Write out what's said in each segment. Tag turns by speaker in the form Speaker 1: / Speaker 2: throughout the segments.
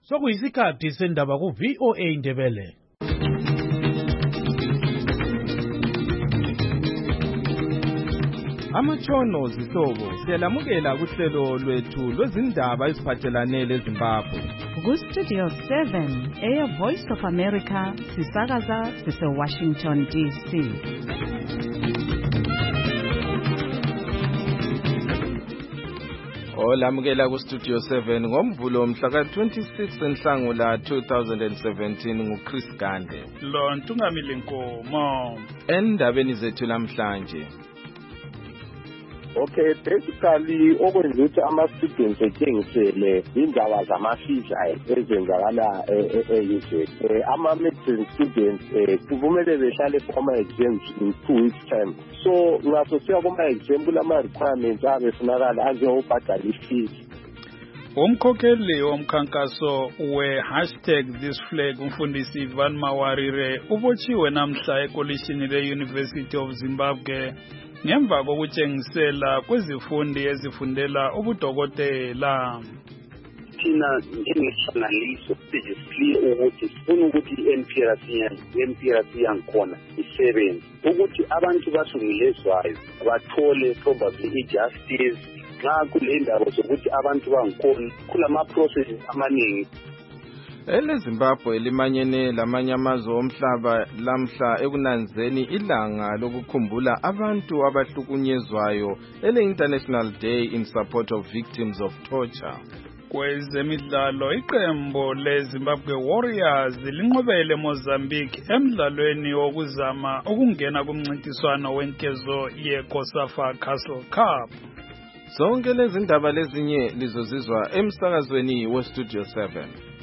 Speaker 1: Sokuyisikhathi sendaba ku-VOA Indebele.
Speaker 2: Amatshono zihlobo siyalamukela kuhlelo lwethu lwezindaba eziphathelane leZimbabwe.
Speaker 3: Ku-Studio 7 Air Voice of America sisakaza sise-Washington DC.
Speaker 2: Olamukela ku-Studio 7 ngomvulo mhla ka-26 Nhlangula 2017 nguChris Gande.
Speaker 4: Lo Ntungamile Nkomo.
Speaker 2: Endabeni zethu namhlanje.
Speaker 5: Okay, basically okwenza ukuthi ama-students etshengisele indaba zamafisha ezenzakala e-UK. Ama-medicine students kumele behlale kuma-exams in 2 weeks time. So ngaso siya kuma-exam kulama-requirements abefunakala anjengobhadala i-fees.
Speaker 4: Umkhokheli womkhankaso we#thisflag umfundisi Ivan Mawarire ubotshiwe namhla ekolishini le-University of Zimbabwe ngemva kokutshengisela kwezifundi ezifundela ubudokotela.
Speaker 6: Thina njengehlanganiso sijisihle ukuthi sifuna ukuthi i-NPRC yangikhona isebenze ukuthi abantu basungilezwayo bathole probably i-justice nxa kule ndaba zokuthi abantu bangikhona kulama-processes amaningi.
Speaker 2: EleZimbabwe limanyene lamanye amazwe omhlaba lamhla ekunanzeni ilanga lokukhumbula abantu abahlukunyezwayo ele-International Day in Support of Victims of Torture.
Speaker 4: Kwezemidlalo iqembu leZimbabwe Warriors linqobele Mozambique emdlalweni wokuzama ukungena kumncintiswano wenkezo ye-COSAFA Castle Cup.
Speaker 2: Zonke lezi ndaba lezinye lizozizwa emsakazweni weStudio 7.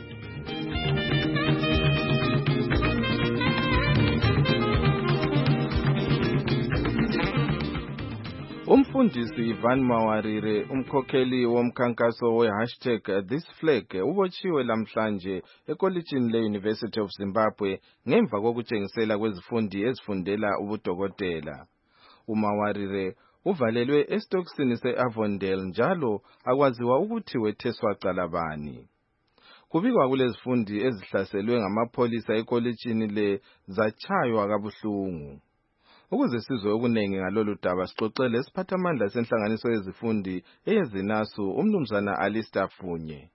Speaker 2: Umfundisi Ivan Mawarire umkhokheli womkhankaso we#thisflag ubotshiwe lamhlanje ekolishini le-University of Zimbabwe ngemva kokutshengisela kwezifundi ezifundela ubudokotela. uMawarire uvalelwe esitokisini se-Avondale njalo akwaziwa ukuthi wetheswa cala bani. Kubikwa kulezifundi ezihlaselwe ngamapholisa ekolishini le zatshaywa kabuhlungu. Ukuze sizwe okunengi ngalolu daba sixoxele isiphathamandla senhlanganiso yezifundi eyezinasu umnumzana Alistair Funye.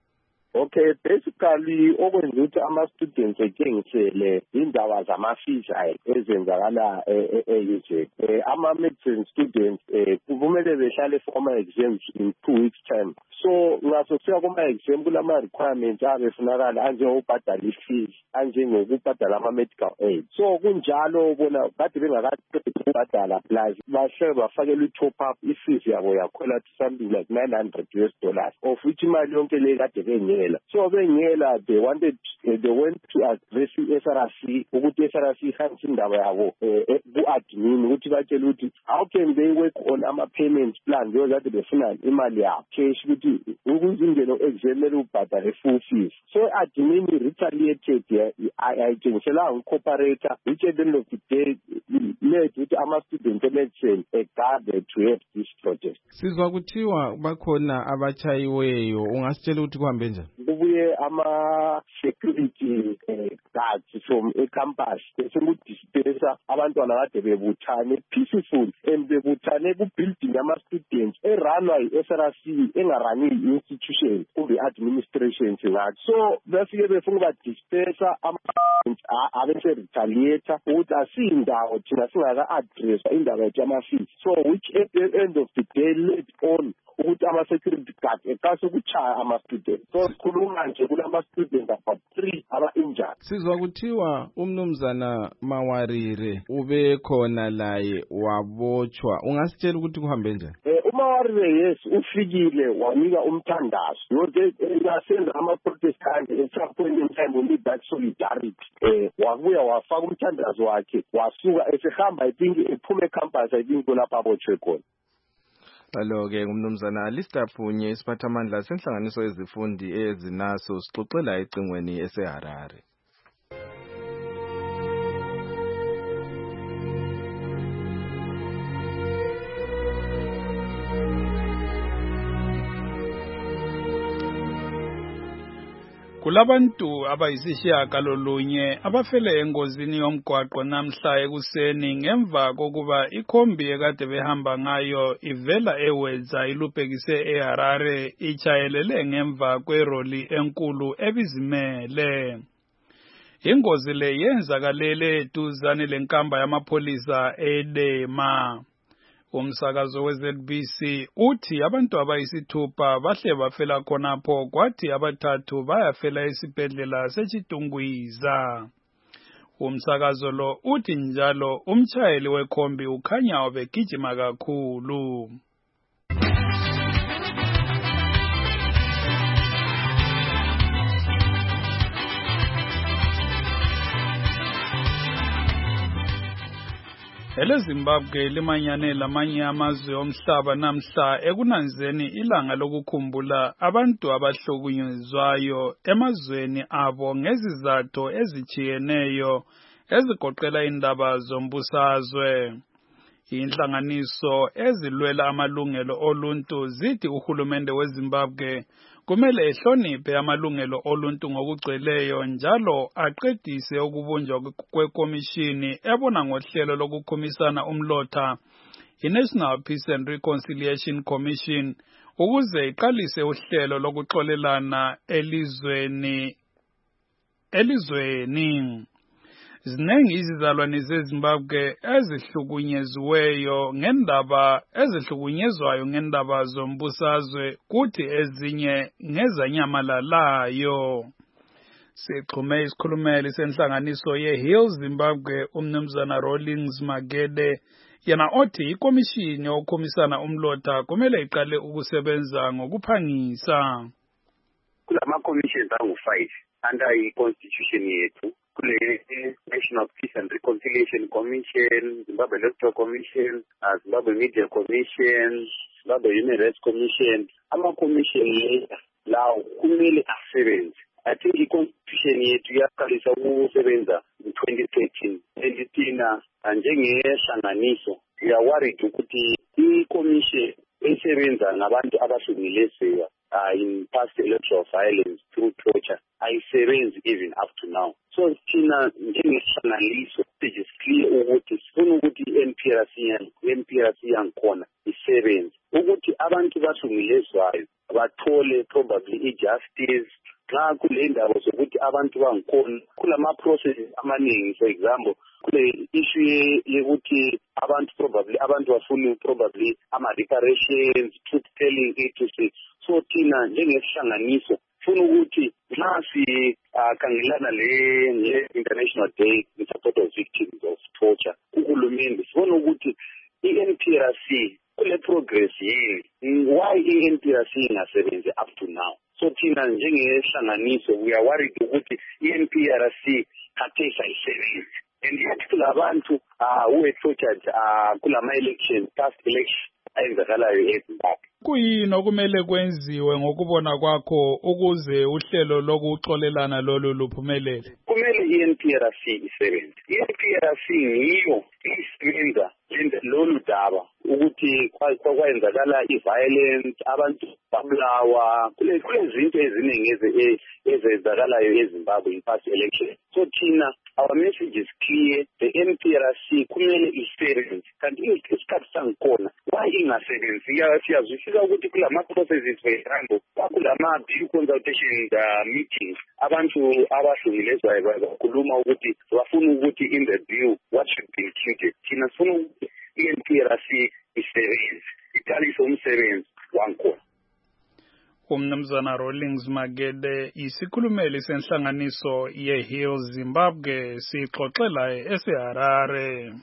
Speaker 5: Okay, basically okwenza ukuthi ama-students etshengisele indaba zamafisha ezenzakala e-UK. Ama-medicine students kumele behlale for ama-exams in 2 weeks time. So ngaso siya kuma-exam kulama-requirements abefunakala anjengobhadala i-fees, anjengokubhadala ama-medical aid. So kunjalo bona kade bengakabhadala plus bahle bafakelwe i-top up i-fees yabo yakhwela to something like $900 of which imali yonke le kade bengeke. So bengela they went to address i-SRC ukuthi i-SRC ihambise indaba yabo ku-admin ukuthi batshele ukuthi how can they work on ama-payments plan because kade befuna imali yabo cash ukuthi ukuze ingene examele ubhadale full fees. So admin retaliated ayitshengiselanga ucooperator which at the end of the day led ukuthi ama-student e-medicine egade to have this project.
Speaker 2: Sizwa kuthiwa bakhona abatshayiweyo, ungasitshela ukuthi kuhambe njani?
Speaker 5: Kubuye ama-security guards from e-campus besengudispersa abantwana kade bebuthane peaceful and bebuthane ku-building yama-students eranwa yi-SRC engarani i-institution kumbe i-administration singathi. So befike befuna ukubadispersa abese-retaliator ukuthi asiyindawo thina singaka-addressa indaba yethu yama-fees. So which at the end of the day led on ukuthi ama-security guard eqase ukutshaya ama-students. So sikhuluma nje kulama-students about 3 aba-injured.
Speaker 2: Sizwa kuthiwa umnumzana Mawarire ube khona laye wabotshwa, ungasitshela ukuthi kuhambe njani?
Speaker 5: uMawarire yes ufikile wanika umthandazo yonke yasenza ama-protestant at some point in time we need that solidarity. Wabuya wafaka umthandazo wakhe wasuka esehamba I think ephuma ecampus I think kulapha abotshwe khona.
Speaker 2: Alo-ke ngumnumzana Alistair Funye isiphathamandla senhlanganiso yezifundi ezinaso sixoxela ecingweni eseHarare.
Speaker 4: Kulabantu abayisishiyagalolunye abafele engozini yomgwaqo namhla ekuseni ngemva kokuba ikhombi ekade behamba ngayo ivela eWedza ilubhekise eHarare ichayelele ngemva kweroli enkulu ebizimele. Ingozi le yenzakalele eduzane lenkamba yamapholisa eDema. Umsakazo weZBC uthi abantu abayisithupha bahle bafela khonapho kwathi abathathu bayafela esibhedlela seChitungwiza. Umsakazo lo uthi njalo umtshayeli wekhombi ukhanya ubegijima kakhulu. EleZimbabwe limanyane lamanye amazwe omhlaba namhla ekunanzeni ilanga lokukhumbula abantu abahlukunyezwayo emazweni abo ngezizathu ezijiyeneyo ezigoqela indaba zombusazwe. Inhlanganiso ezilwela amalungelo oluntu zithi uhulumende weZimbabwe kumele ehloniphe amalungelo oluntu ngokugcweleyo njalo aqedise ukubunjwa kwekomishini ebona ngohlelo lokukhumisana umlotha iNational Peace and Reconciliation Commission ukuze iqalise uhlelo lokuxolelana elizweni. Zinengi izizalwane zeZimbabwe ezihlukunyezwayo ngendaba zombusazwe kuthi ezinye ngezanyamalalayo. Sixhume isikhulumeli senhlanganiso ye-Heal Zimbabwe umnumzana Rawlings Magede yena othi ikomishini yokukhumisana umlotha kumele iqale ukusebenza ngokuphangisa.
Speaker 6: Kulama commissions angu-5 under i-constitution yethu. National Peace and Reconciliation Commission, Zimbabwe Electoral Commission, Zimbabwe Media Commission, Zimbabwe Human Rights Commission. Ama-commission lawo kumele asebenze. I think i-constitution yethu yaqalisa ukusebenza in-2013. Thina njengehlanganiso we are worried ukuthi i-commission esebenza ngabantu abahlukunyezwayo in past electoral violence through torture ayisebenzi even up to now. So thina njengehlanganiso is clear ukuthi sifuna ukuthi i-NPRC yangikhona isebenzi ukuthi abantu bahlukunyezwayo bathole probably i-justice. Nxa kule ndaba zokuthi abantu bangikhona kulama processes amaningi, for example kule issue yokuthi abantu bafuna probably ama-reparations, truth telling, etc. So thina njengehlanganiso funa ukuthi nxa sikhangelana le-International Day in support of victims of torture uhulumende sifuna ukuthi i-NPRC kule progress yini, why i-NPRC ingasebenzi up to now. So thina njengehlanganiso we are worried ukuthi i-NPRC khathesi ayisebenzi and yet kulabantu who were tortured kulama-election, past election ayenzakalayo eZimbabwe.
Speaker 4: Kuyini okumele kwenziwe ngokubona kwakho ukuze uhlelo lokuxolelana lolu luphumelele?
Speaker 6: Kumele i-NPRC isebenze. I-NPRC ngiyo isebenza lolu daba ukuthi kwenzakala i-violence, abantu babulawa, kule zinto eziningi ezenzakalayo eZimbabwe in past election. So thina our message is clear, the NPRC kumele isebenze. Kanti isikhathi sangikhona why ingasebenzi? Siyazwisisa ukuthi kulama processes, for example kulama bill consultation meetings abantu abahlukunyezwayo bakhuluma ukuthi bafuna ukuthi in the bill what should be included. Thina sifuna ukuthi i-NPRC isebenze, iqalise umsebenzi wangikhona.
Speaker 4: Umnumzana Rawlings Magede isikhulumeli senhlanganiso ye-Heal Zimbabwe sixoxela eseHarare.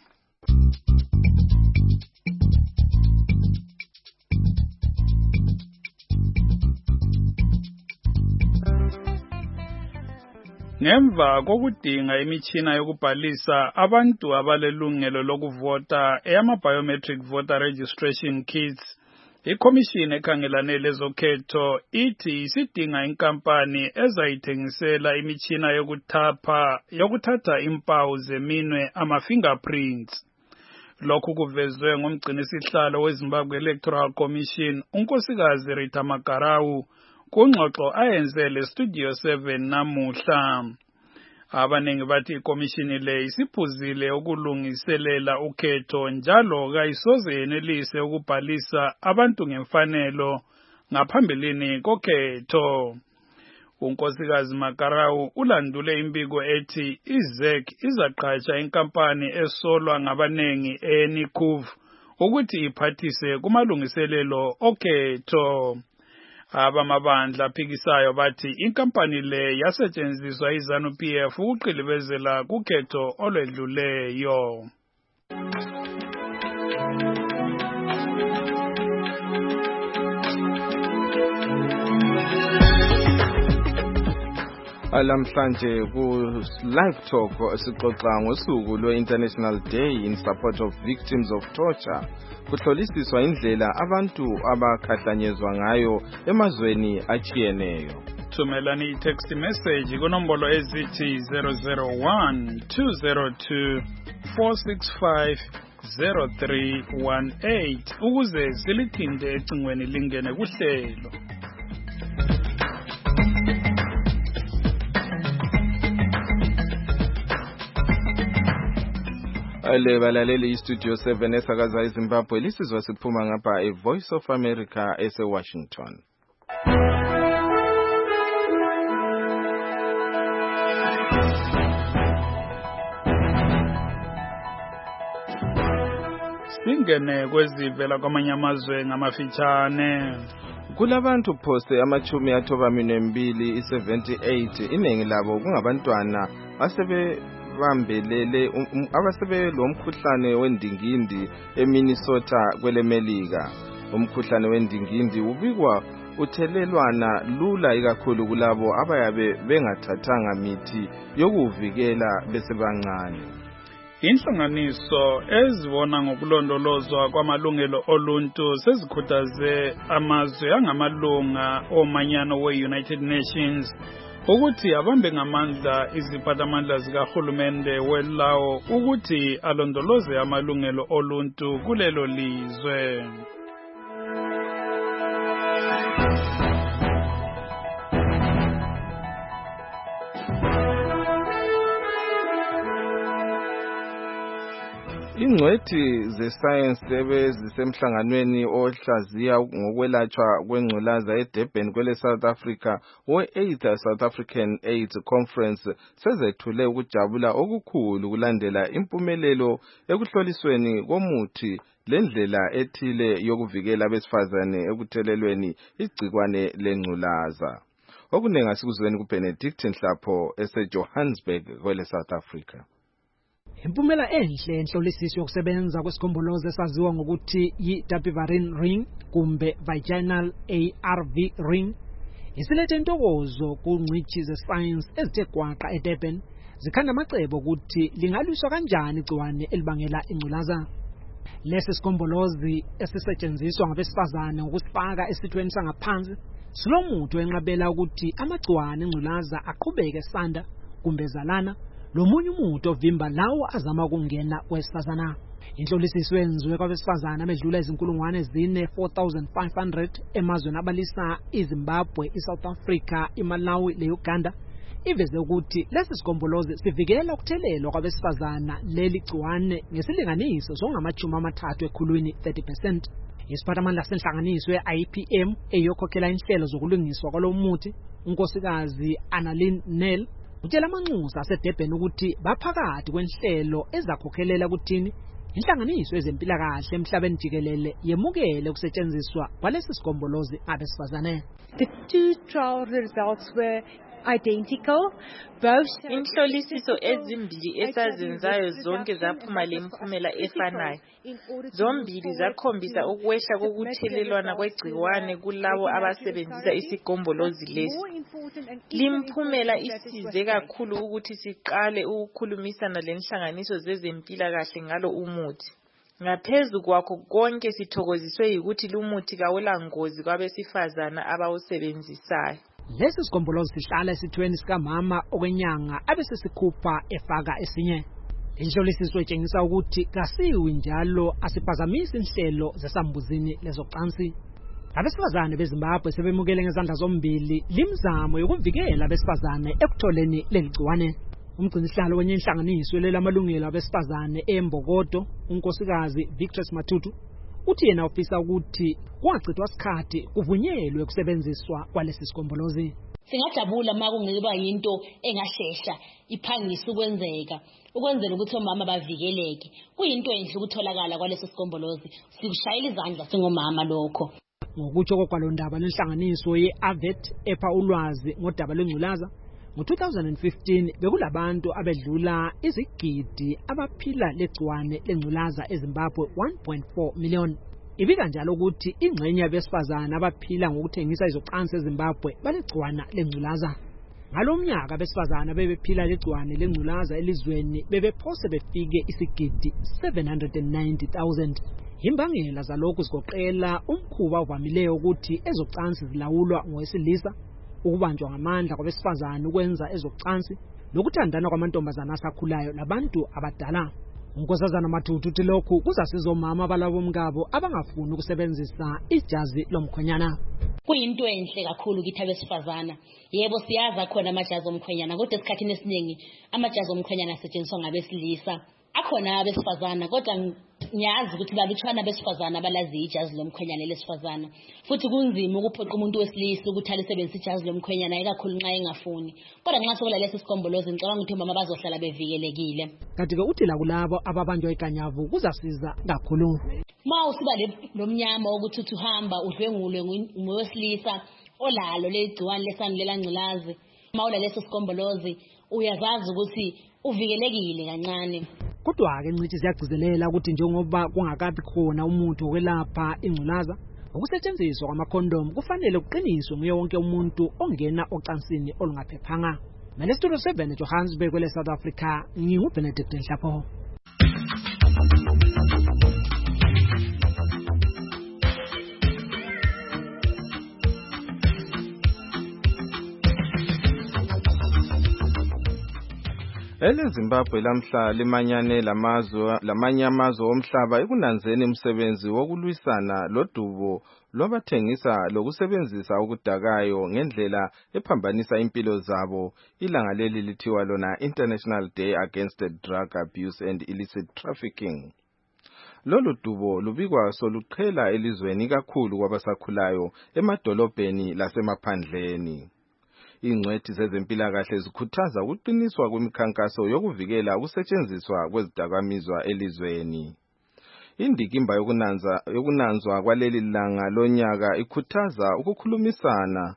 Speaker 4: Ngemva kokudinga imitshina yokubhalisa abantu abalelungelo lokuvota eyama-biometric voter registration kits, ikomishini ekhangelane lezokhetho ithi isidinga inkampani ezayithengisela imitshina yokuthatha impawu zeminwe ama-fingerprints. Lokhu kuvezwe ngumgcinisihlalo weZimbabwe Electoral Commission unkosikazi Rita Makarau kungxoxo ayenze le Studio 7 namuhla. Abaningi bathi ikomishini le isiphuzile ukulungiselela ukhetho njalo kayisoze yenelise ukubhalisa abantu ngemfanelo ngaphambilini kokhetho. uNkosikazi Makarau ulandule imbiko ethi iZEC izaqhatsha inkampani esolwa ngabanengi eNikuv ukuthi iphathise kumalungiselelo okhetho. Abamabandla aphikisayo bathi inkampani le yasetshenziswa iZANU-PF ukuqilibezela kukhetho olwedluleyo.
Speaker 2: Alamhlanje ku Live Talk sixoxa ngosuku lwe-International Day in Support of Victims of Torture. Kuhlolisiswa indlela abantu abakhahlanyezwa ngayo emazweni achiyeneyo.
Speaker 4: Thumelani i-text message kunombolo ezithi 001-202-465-0318 ukuze silithinte ecingweni lingene kuhlelo.
Speaker 2: Ale balaleli iStudio 7 esakaza eZimbabwe lisizwa siphuma ngapha eVoice of America ese-Washington.
Speaker 4: Singene kwezivela kwamanye amazwe ngamafitshane.
Speaker 2: Kulabantu phose amachumi athobaminembili i-78 iningi labo kungabantwana bambelele abasebelo umkhuhlane wendingindi eMinnesota kwelemelika. Umkhuhlane wendingindi ubikwa uthelelwana lula ikakhulu kulabo abayabe bengathathanga mithi yokuvikela besebancane.
Speaker 4: Inhlanganiso ezibona ngokulondolozwa kwamalungelo oluntu sezikhuthaze amazwe angamalunga omanyano we-United Nations ukuthi abambe ngamandla iziphathamandla zikahulumende welawo ukuthi alondoloze amalungelo oluntu kulelo lizwe.
Speaker 2: Ingcwethi ze-science ebezisemhlanganweni ohlaziya ngokwelatshwa kwengculaza eDurban kwele South Africa we-8th South African AIDS Conference sezethule ukujabula okukhulu kulandela impumelelo ekuhlolisweni komuthi lendlela ethile yokuvikela abesifazane ekuthelelweni igcikwane lengculaza. Okunengi asikuzweni kuBenedict Nhlapho eseJohannesburg kwele South Africa.
Speaker 7: Impumela enhle enhlolisiso yokusebenza kwesigombolozi esaziwa ngokuthi yi-dapivirine ring kumbe vaginal ARV ring isilethe intokozo kungcitshi ze-science ezithe gwaqa eDurban zikhanda amacebo ukuthi lingalwiswa kanjani igciwane elibangela ingculaza. Lesi sigombolozi esisetshenziswa ngabesifazane ngokusifaka esithweni sangaphansi silomuthi wenqabela ukuthi amagciwane engculaza aqhubeke esanda kumbe ezalana lomunye umuntu ovimba lawo azama ukungena kwesifazana. Inhlolisiso yenziwe kwabesifazana abedlula izinkulungwane ezine 4500 emazweni abalisa iZimbabwe, iSouth Africa, iMalawi leUganda. Iveze ukuthi lesi sigombolozi sivikela ukuthelelwa kwabesifazana leli gciwane ngesilinganiso songamachumi-30 ekhulwini 30%. Isiphathamandla senhlanganiso ye-IPM eyokhokhela inhlelo zokulungiswa kwalomuthi unkosikazi Annalyn Nel utshela amanxusa aseDurban ukuthi baphakathi kwenhlelo ezakhokhelela ukuthini inhlanganiso ezempilakahle emhlabeni jikelele yemukele ukusetshenziswa kwalesi sigombolozi abesifazane.
Speaker 8: The two trial results were identical.
Speaker 9: Inhlolisiso ezimbili esazenzayo zonke zaphuma lemphumela efanayo. Zombili zakhombisa ukwehla kokuthelelwana kwegciwane kulabo abasebenzisa isigombolozi lesi. Limphumela isize kakhulu ukuthi siqale ukukhulumisana lenhlanganiso zezempilakahle ngalo umuthi. Ngaphezu kwakho konke sithokoziswe ukuthi lumuthi kawula ngozi kwabesifazana abawusebenzisayo.
Speaker 7: Lesi sigombolozi sihlala esithweni sikamama okwenyanga abesesikhupha efaka esinye. Inhlolisiso etshengisa ukuthi kasiwi njalo asiphazamisi inhlelo zesambuzini lezocansi. Abesifazane beZimbabwe sebemukele ngezandla zombili limzamo yokuvikela abesifazane ekutholeni leligciwane. Umgcinisihlalo wenye inhlanganiso lelamalungelo abesifazane eMbokodo, unkosikazi Victress Matutu, uthi yena ufisa ukuthi kwachithwa isikhathi kuvunyelwe kusebenziswa kwalesi sigombolozi.
Speaker 10: Singajabula uma kungeba yinto engashesha iphangisa ukwenzeka ukwenzela ukuthi omama bavikeleke. Kuyinto enhle ukutholakala kwalesi sigombolozi. Sikushayela izandla singomama lokho.
Speaker 7: Ngokutsho kokwalondaba lenhlanganiso ye-AVET epha ulwazi ngodaba lwengculaza, ngo-2015 bekulabantu abedlula izigidi abaphila legciwane lengculaza eZimbabwe 1.4 million. Ibika njalo ukuthi ingxenye yabesifazane abaphila ngokuthengisa izocansi eZimbabwe balegciwane lengculaza. Ngalomnyaka abesifazane bebephila legciwane lengculaza elizweni bebephose befike isigidi 790,000. Imbangela zalokhu zigoqela umkhuba ovamileyo ukuthi ezocansi zilawulwa ngowesilisa, ukubanjwa ngamandla kwabesifazane ukwenza ezocansi, lokuthandana kwamantombazana asakhulayo labantu abadala. Unkosazana Matutu uthi lokhu kuzasiza omama balabomkabo abangafuni ukusebenzisa ijazi lomkhwenyana.
Speaker 10: Kuyinto enhle kakhulu kithi abesifazana. Yebo siyaza khona amajazi omkhwenyana, kodwa esikhathini esiningi amajazi omkhwenyana asetshenziswa ngabesilisa. Akhona abesifazana kodwa ngiyazi ukuthi balutshwana abesifazana abalazi ijazi lomkhwenyana lesifazana. Futhi kunzima ukuphoqa umuntu wesilisa ukuthi alisebenzise ijazi lomkhwenyana ekakhulu nxa engafuni. Kodwa nxa sokulalesi sigombolozi ngicabanga ukuthi omama bazohlala bevikelekile.
Speaker 7: Kanti ke uthi la kulabo ababanjwa ikanyavu kuzasiza kakhulu.
Speaker 10: Ma usiba lomnyama ukuthi uthi uhamba udlwengulwe ngowesilisa olalo legciwane lesandulela ngculazi. Ma ulalesi sigombolozi uyazazi ukuthi uvikelekile kancane.
Speaker 7: Kodwa-ke ncithi ziyagcizelela ukuthi njengoba kungakabi khona umuthi wokwelapha ingculaza, ukusetshenziswa kwamakhondomu kufanele kuqiniswe nguye wonke umuntu ongena ocansini olungaphephanga. Mele Studio 7 eJohannesburg kwele South Africa, nginguBenedict Nhlapho.
Speaker 2: EleZimbabwe lamhla limanyane lamanye amazwe omhlaba ekunanzeni umsebenzi wokulwisana lodubo lwabathengisa lokusebenzisa okudakayo ngendlela ephambanisa impilo zabo. Ilanga leli lithiwa lona International Day Against Drug Abuse and Illicit Trafficking. Lolu dubo lubikwa soluqhela elizweni kakhulu kwabasakhulayo emadolobheni lasemaphandleni. Ingcwethi zezempilakahle zikhuthaza ukuqiniswa kwemikhankaso yokuvikela ukusetshenziswa kwezidakamizwa elizweni. Indikimba yokunanzwa kwaleli langa lonyaka ikhuthaza ukukhulumisana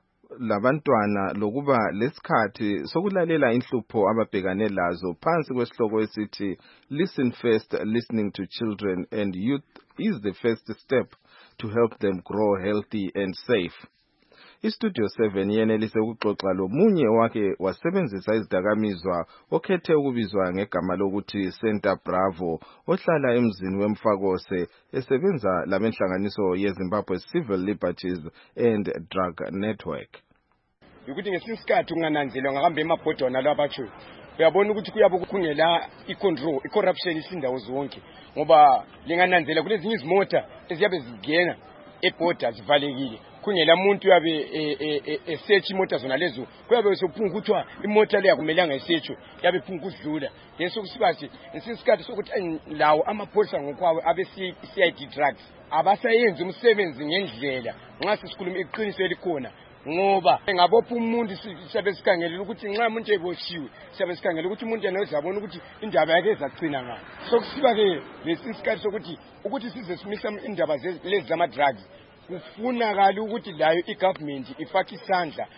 Speaker 2: labantwana lokuba lesikhathi sokulalela inhlupho ababhekane lazo phansi kwesihloko esithi Listen First, Listening to Children and Youth is the first step to help them grow healthy and safe. iStudio 7 yenelise ukuxoxa lomunye wake wasebenzisa izidakamizwa okhethe ukubizwa ngegama lokuthi Center Bravo ohlala emzini weMfakose esebenza lamenhlanganiso yeZimbabwe Civil Liberties and Drug Network.
Speaker 11: Ukuthi ngesikhathi ungananzelwa ngahamba emabhodwa nalo abatsho uyabona ukuthi kuyabe kungela icontrol icorruption isindawo zonke ngoba lingananzela kulezinye izimota eziyabe zigena eborder zivalekile kungela umuntu yabe esearch imota zona lezo kuyabe sophunga ukuthi imota le yakumelanga isearchwe yabe phunga ukudlula leso kusibathi ngesikhathi sokuthi lawo amapholisa ngokwawo abe CID drugs abasayenza umsebenzi ngendlela nxa sisikhuluma iqiniso elikhona ngoba ngabopha umuntu siyabe sikhangelela ukuthi nxa umuntu eboshiwe siyabe sikhangelela ukuthi umuntu yena uzabona ukuthi indaba yakhe ezagcina ngayo sokusiba ke lesikhathi sokuthi size simisa indaba lezi zama drugs kufunakala ukuthi layo igovernment ifake isandla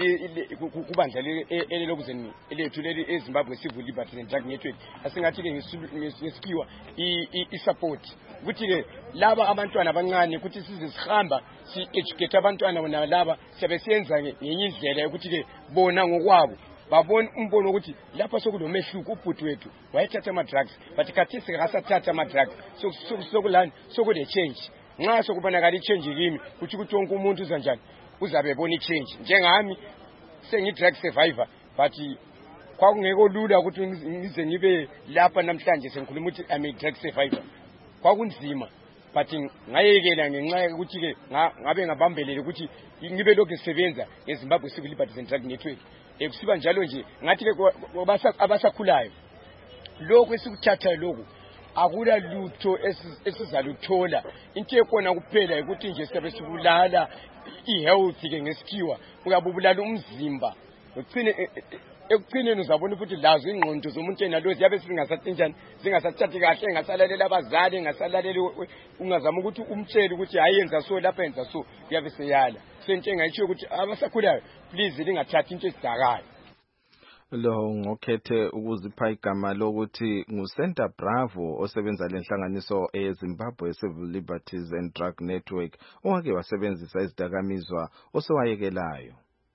Speaker 11: kubandla elelokuzeni elethu leli eZimbabwe Civil Liberties and Drug Network asingathi ke ngesikiwa isupport ukuthi ke laba abantwana abancane ukuthi size sihamba educate abantwana bona laba siyabe siyenza ngenye indlela ukuthi ke bona ngokwabo babona umbono ukuthi lapha sokulomehluko ubhuti wethu wayethatha ama drugs but khathesi akasathatha ama drugs sokulani sokule change nxa sokubonakala i-change kimi kuthi wonke umuntu uzanjani uzabe ebona i-change njengami sengi-drug survivor but kwakungekho lula ukuthi ngize ngibe lapha namhlanje sengikhuluma ukuthi I'm a drug survivor kwakunzima but ngayekela ngenxa ukuthi ke ngabe ngabambelele ukuthi ngibe lokho ngisebenza eZimbabwe Civil Liberties and Drug Network. Kusiba njalo nje ngathi ke abasakhulayo lokho esikuthatha lokho akula lutho esizaluthola. Into ekona kuphela ukuthi nje sibe sibulala ihealth ke ngesikhiwa, uyabubulala umzimba. Ekugcineni uzabona ukuthi lazo ingqondo zomuntu enalo ziyabe singasathinjani, zingasathathi kahle, engasalalela abazali, engasalaleli, ungazama ukuthi umtshele ukuthi hayenza so lapha yenza so, uyabe seyala. Sento engayisho ukuthi abasakhulayo please lingathathi into esidakayo.
Speaker 2: Lo ngokhethe ukuzipha igama lokuthi nguSenta Bravo osebenza lenhlanganiso eZimbabwe Civil Liberties and Drug Network owake wasebenzisa izidakamizwa osewayekelayo.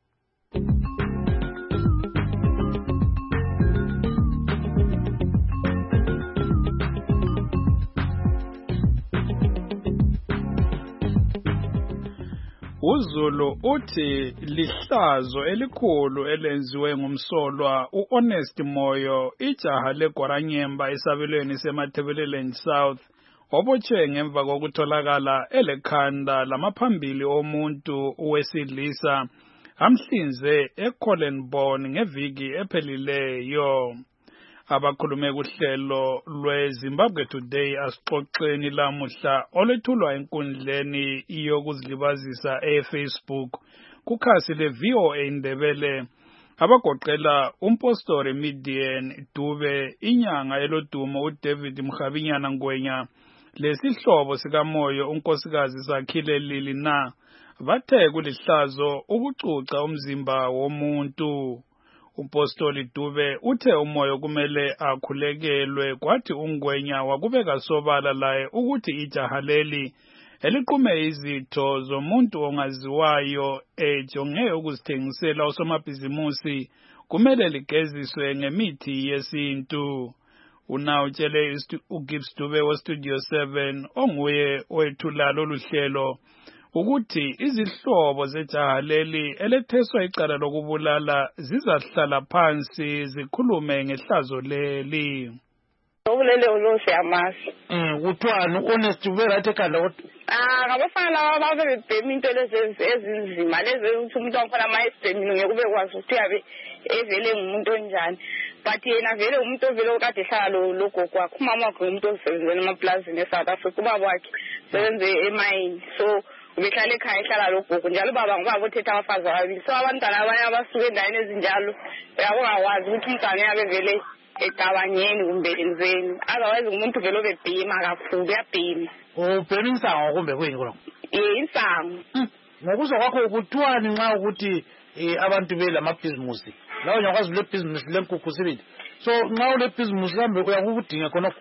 Speaker 4: uZulu uthi lihlazo elikhulu elenziwe ngumsolwa uHonest Moyo ijaha leGwaranyemba esabelweni seMathebeleland South obotshwe ngemva kokutholakala elekhanda lamaphambili omuntu wesilisa amhlinze eCollenborn ngeviki ephelileyo. Abakhulume kuhlelo lweZimbabwe Today asixoxeni lamuhla olethulwa enkundleni yokuzilibazisa eFacebook kukhasi leVOA Ndebele abagoqela umpostoli Midian Dube, inyanga elodumo uDavid Mkhabinyana Ngwenya, lesihlobo sikaMoyo unkosikazi Sakhile Lilina bathe kulihlazo ukucuca umzimba womuntu. Umpostoli Dube uthe uMoyo kumele akhulekelwe, kwathi uNgwenya wakubeka sobala laye ukuthi ijaha leli eliqume izitho zomuntu ongaziwayo ejonge ukuzithengisela usomabhizimusi kumele ligeziswe ngemithi yesintu. Unawutshele uGibbs Dube weStudio 7 onguye owethula lolu hlelo ukuthi izihlobo zejaha leli eletheswa icala lokubulala zizahlala phansi zikhulume ngehlazo leli.
Speaker 12: Obulele olose amasi.
Speaker 1: Kuthwani Honest uvela ekhanda kodwa?
Speaker 12: Ngabafana laba bebhema into lezi ezinzima lezi ukuthi umuntu wakhona mayesibhemile ngeke ube kwazi ukuthi yabe evele ngumuntu onjani. But yena vele umuntu ovele okade ehlala logo kwakhe, umama wakhe umuntu osebenzela emaplazini eSouth Africa, ubaba wakhe sebenze emayini, so ubehlala ekhaya ehlala logogo njalo ubaba ngubaba othetha abafazi ababili. So abantwana abanye abasuke endaweni ezinjalo uyabongawazi ukuthi umntwana yabe vele ecabanyeni kumbe enzeni, otherwise umuntu vele obebhima kakhulu uyabhima.
Speaker 1: Ubhema insango kumbe kuyini khona?
Speaker 12: Insango.
Speaker 1: Ngokuzwa kwakho kuthwani nxa ukuthi abantu belamabhizimusi lawo nyakwazi le business lenkukhu sibili, so nxa ule business kambe uyakudinga khonokho?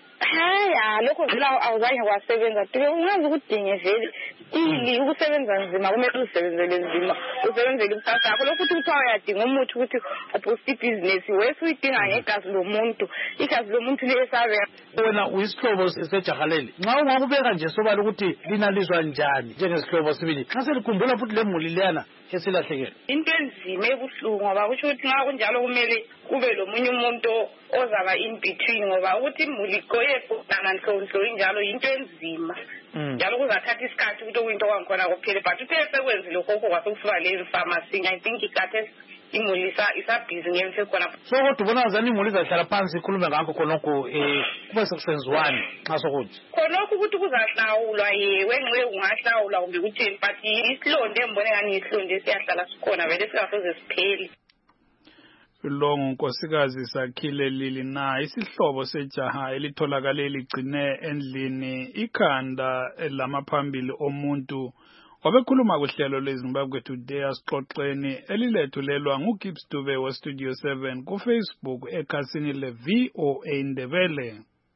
Speaker 12: Lokho vele awuzange kwasebenza ungazi ukudinge vele ili ukusebenza nzima kumele usebenzele nzima usebenzele ikusasa yakho. Lokho ukuthi kuthiwa uyadinga umuthi ukuthi uphoste ibhizinesi wesi uyidinga ngegazi lomuntu, igazi lomuntu liyesabe.
Speaker 1: Wena uyisihlobo sejaha leli, nxa ungakubeka nje sobala ukuthi linalizwa njani njengesihlobo sibili nxa selikhumbula futhi lemuli leyana esilahlekele?
Speaker 12: Into enzima ebuhlungu ngoba kusho ukuthi nxa kunjalo kumele kube lomunye umuntu ozaba in between, ngoba ukuthi imuli goye funa nhlonhlo injalo into enzima. Njalo kuzathatha isikhathi ukuthi okuyinto kwangikhona kuphele, but uthe sekwenzile lokho kwasekusiba le pharmacy, I think ikathe imuli isabhizi ngemse khona.
Speaker 1: So kodwa ubona ngazani imuli izahlala phansi ikhulume ngakho khonokho kube sekusenziwani nxa sokuthi
Speaker 12: khonokho ukuthi kuzahlawulwa yewe nxe ungahlawula kumbe kuthini, but isilonde embone ngani isilonde siyahlala sikhona vele singasoze sipheli.
Speaker 4: Lo nkosikazi Sakhile Lilina isihlobo sejaha elitholakale ligcine endlini ikhanda lamaphambili omuntu obekhuluma kuhlelo lweZimbabwe Today asixoxeni elilethulelwa nguGibbs Dube weStudio 7 kuFacebook ekhasini leVOA Ndebele.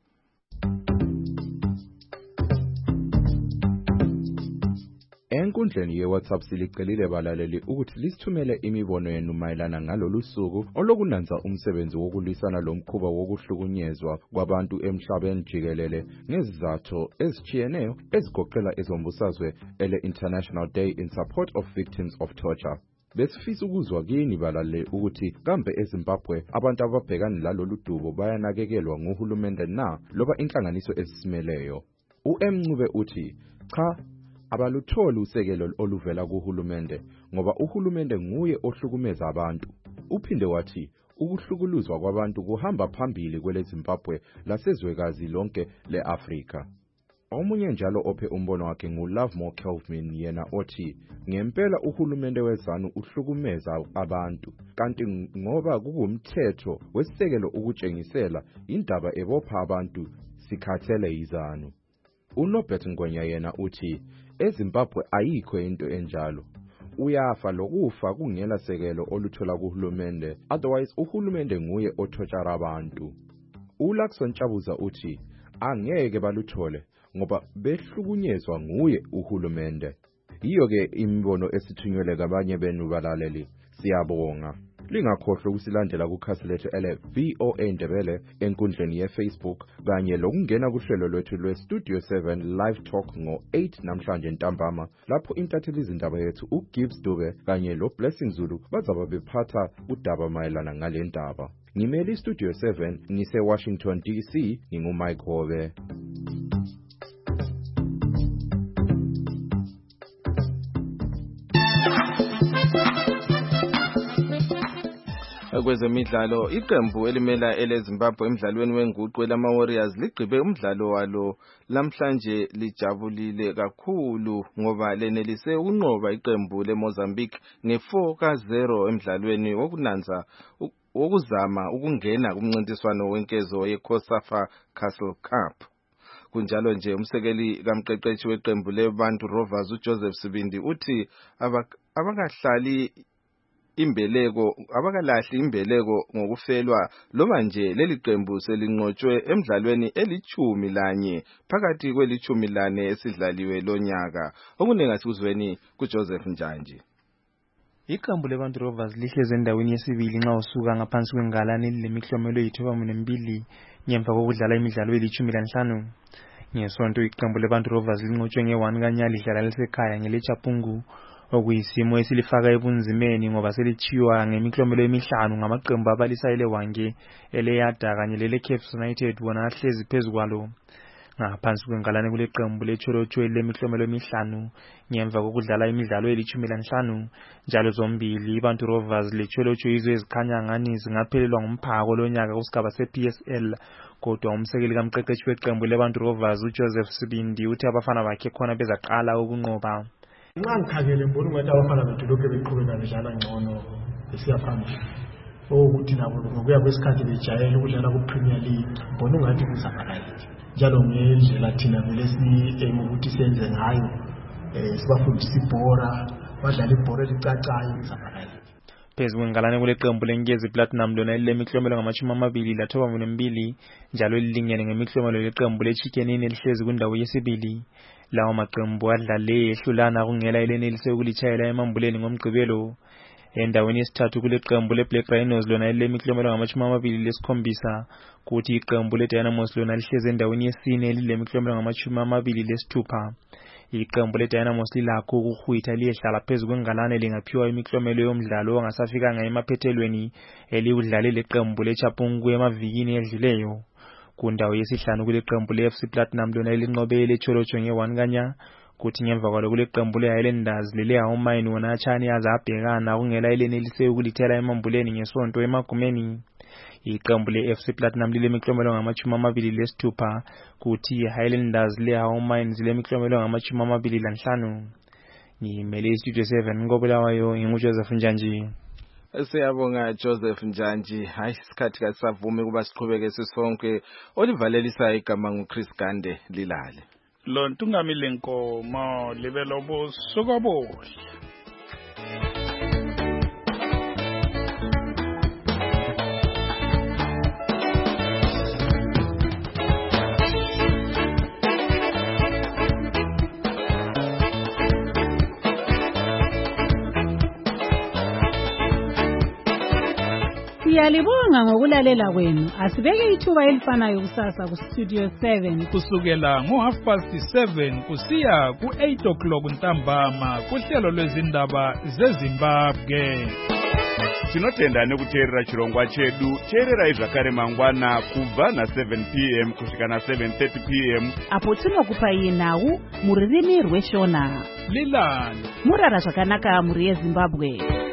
Speaker 13: Enkundleni yeWhatsApp silicelile balaleli ukuthi lisithumele imibono yenu mayelana ngalolu suku olokunanza umsebenzi wokulwisana lomkhuba wokuhlukunyezwa kwabantu emhlabeni jikelele ngezizathu ezitshiyeneyo ezigoqela ezombusazwe ele-International Day in Support of Victims of Torture. Besifisa ukuzwa kini balaleli ukuthi kambe eZimbabwe abantu ababhekana lalolu dubo bayanakekelwa nguhulumende na loba inhlanganiso ezisimeleyo. uMncube uthi cha abalutholi usekelo oluvela kuhulumende ngoba uhulumende nguye ohlukumeza abantu. Uphinde wathi ukuhlukuluzwa kwabantu kuhamba phambili kweleZimbabwe lasezwekazi lonke leAfrika. Omunye njalo ophe umbono wakhe nguLovemore Kelvin yena othi ngempela uhulumende weZanu uhlukumeza abantu kanti ngoba kukumthetho wesisekelo ukutshengisela indaba ebopha abantu sikhathele iZanu. uNobert Ngwenya yena uthi eZimbabwe ayikho into enjalo. Uyafa lokufa kungela sekelo oluthola kuhulumende, otherwise uhulumende nguye othotshara abantu. uLaxon Chabuza uthi angeke baluthole ngoba behlukunyezwa nguye uhulumende. Yiyo ke imibono esithunyelwe kabanye benu balaleli. Siyabonga. Lingakhohlwa ukusilandela kukhasi lethu VOA Ndebele enkundleni yeFacebook kanye lokungena kuhlelo lwethu lweStudio 7 Live Talk ngo-8 namhlanje ntambama lapho intatheli izindaba yethu uGibbs Dube kanye loBlessing Zulu bazaba bephatha udaba mayelana ngale ndaba. Ngimele iStudio 7 ngise-Washington DC nginguMike Hobe.
Speaker 2: Kwezemidlalo iqembu elimela eleZimbabwe emidlalweni wenguqu elama-Warriors ligqibe umdlalo walo lamhlanje lijabulile kakhulu ngoba lenelise ukunqoba iqembu leMozambique nge-4-0 emidlalweni wokuzama ukungena kumncintiswano wenkezo yeCOSAFA Castle Cup. Kunjalo nje umsekeli kamqeqeshi weqembu leBantu Rovers uJoseph Sibindi uthi abakahlali abakalahli imbeleko ngokufelwa loba nje leli qembu selinqotshwe emidlalweni eli-11 phakathi kweli-14 esidlaliwe lonyaka. Okuningi sikuzweni kuJoseph Njanji.
Speaker 14: Iqembu leBantu Rovers lihleze endaweni yesibili nxa usuka ngaphansi kwengalane lemiklomelo eyi-12 ngemva kokudlala imidlalo eli-15. Ngesonto iqembu leBantu Rovers linqotshwe nge-1 kanyali lidlala lisekhaya ngeleChapungu okuyisimo esilifaka ebunzimeni ngoba selithiywa ngemiklomelo emihlanu ngamaqembu abalisa eleWange, eleYada kanye leleCaps United wona ahlezi phezu kwalo. Ngaphansi kwengalane kuleqembu leCholocho lemiklomelo emihlanu ngemva kokudlala imidlalo eli-15 njalo zombili iBantu Rovers leCholocho yizo ezikhanya ngani zingaphelelwa ngumphako lonyaka kusigaba sePSL. Kodwa umsekeli kamqeqeshi weqembu leBantu Rovers uJoseph Sibindi uthi abafana bakhe khona bezaqala ukunqoba.
Speaker 15: Nxa ngikhangele mbona ukuthi abafana bethu lokhu beqhubeka bedlala ngcono besiya phambili. Ukuthi nabo ngokuya kwesikhathi bejayele ukudlala kuPremier League mbona ungathi kuzabaleke. Njalo ngendlela thina vele si-aim ukuthi senze ngayo sibafundisa ibhora badlala ibhora elicacayo kuzabaleke.
Speaker 14: Phezu kwengalane kuleqembu leNkezi Platinum lona elilemiklomelo ngama-22 njalo lilingene ngemiklomelo leqembu leChicken elihlezi kwindawo yesibili. Lawo maqembu adlale ehlulana kungela elenelise ukulitshayela emambuleni ngomgqibelo. Endaweni yesithathu kuleqembu leBlack Rhinos lona elilemiklomelo ngama-27 kuthi iqembu leDynamos lona lihlezi endaweni yesine elilemiklomelo ngama-26. Iqembu leDynamos lilakho ukuhwitha liyehlala phezu kwengalane lingaphiwa imiklomelo yomdlalo ongasafikanga emaphethelweni eliwudlale leqembu leChapungu emavikini edluleyo. Kundawo yesihlanu kuleqembu leFC Platinum lona elinqobe leCholocho nge-1 kanya kuthi ngemva kwalo kuleqembu leHighlanders leleHaumine wona atshani azabhekana kungela elenelise ukulithela emambuleni ngesonto emagumeni. Iqembu leFC Platinum lilemiklomelo ngama-26 kuthi iHighlanders leHaumine zilemiklomelo ngama-25. Ngimele iStudio 7 ngobulawayo nginguJoseph Njanji.
Speaker 2: Siyabonga Joseph Njanji. Hayi isikhathi kasavumi kuba siqhubeke sisonke. Olivalelisa igama nguChris Gande lilale.
Speaker 4: Lo ntungamile nkomo libelo busuku obuhle.
Speaker 3: Siyalibonga ngokulalela kwenu. Asibeke ithuba elifanayo kusasa ku Studio 7
Speaker 4: kusukela ngo-7:30 kusiya ku-8 o'clock ntambama kuhlelo lwezindaba zeZimbabwe.
Speaker 16: tinotenda nekuteerera chirongwa chedu. teererai zvakare mangwana kubva na7 p.m. kusvika na7:30 p.m.
Speaker 17: apo tinokupai nhau muririmi rweshona.
Speaker 4: Lilani
Speaker 17: murara zvakanaka muri yeZimbabwe.